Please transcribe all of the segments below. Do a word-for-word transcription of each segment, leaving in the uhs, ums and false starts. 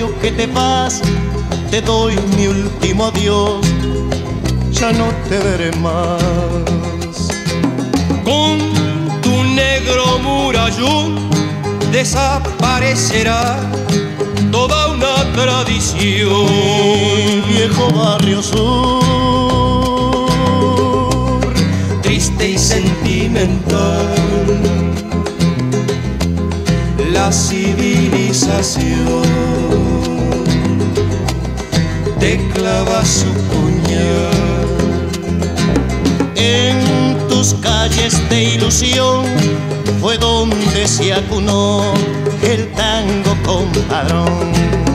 barrio que te vas, te doy mi último adiós, ya no te veré más. Con tu negro murallón desaparecerá toda una tradición. Mi viejo barrio sur, triste y sentimental, la civilización te clava su puñal. En tus calles de ilusión fue donde se acunó el tango compadrón.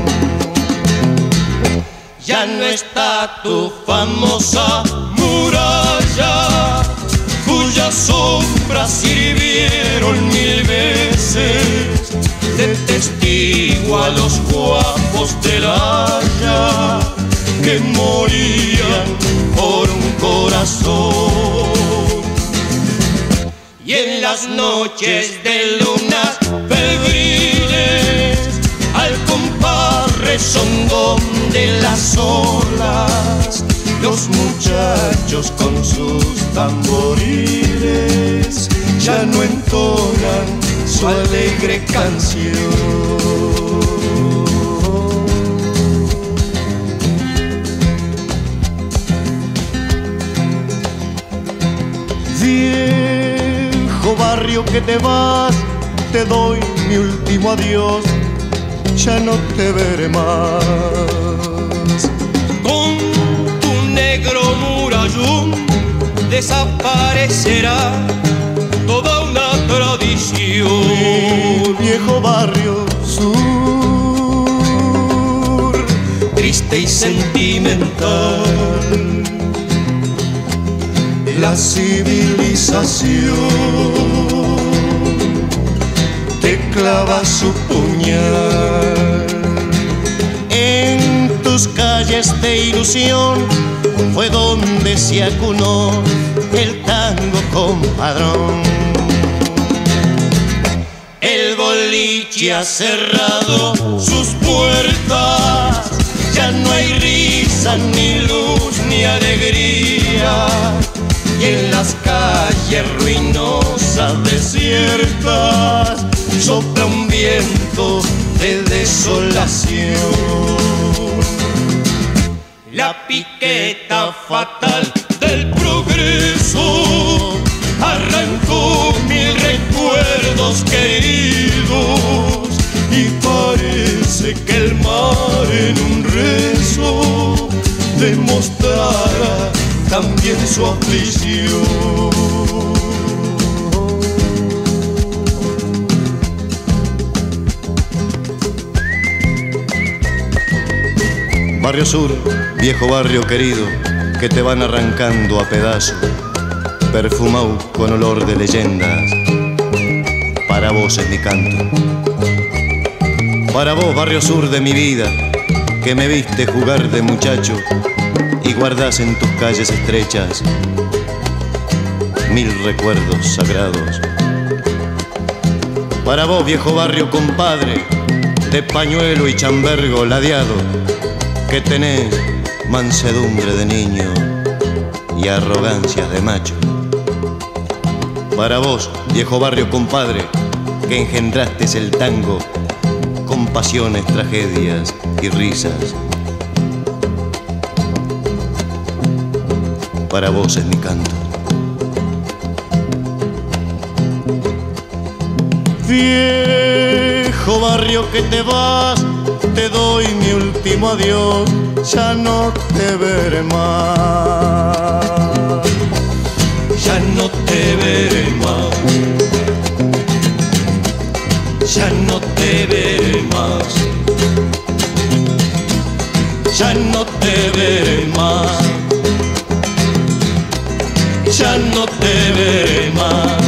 Ya no está tu famosa muralla, cuyas sombras sirvieron mil veces de testigo a los guapos del Haya que morían por un corazón. Y en las noches de lunas febriles, al compás rezongón de las olas, los muchachos con sus tamboriles ya no entonan su alegre canción. Viejo barrio que te vas, te doy mi último adiós, ya no te veré más. Con tu negro murallón desaparecerá toda una tradición. Mi viejo barrio sur, triste y sentimental, la civilización te clava su puñal. en tus calles de ilusión fue donde se acunó el tango compadrón. El boliche ha cerrado sus puertas, ya no hay risa, ni luz, ni alegría. Y en las calles ruinosas, desiertas, sopla un viento de desolación. La piqueta fatal del progreso arrancó mil recuerdos queridos, y parece que el mar en un rezo demostrará también su aflicción. Barrio sur, viejo barrio querido, que te van arrancando a pedazos, perfumado con olor de leyendas. Para vos es mi canto. Para vos, barrio sur de mi vida, que me viste jugar de muchacho y guardás en tus calles estrechas mil recuerdos sagrados. Para vos, viejo barrio compadre, de pañuelo y chambergo ladeado, que tenés mansedumbre de niño y arrogancias de macho. Para vos, viejo barrio compadre, que engendraste el tango con pasiones, tragedias y risas. Para vos es mi canto. Viejo barrio que te vas, te doy mi último adiós, ya no te veré más. Ya no te veré más, ya no te veré más, ya no te veré más, ya no te veré más.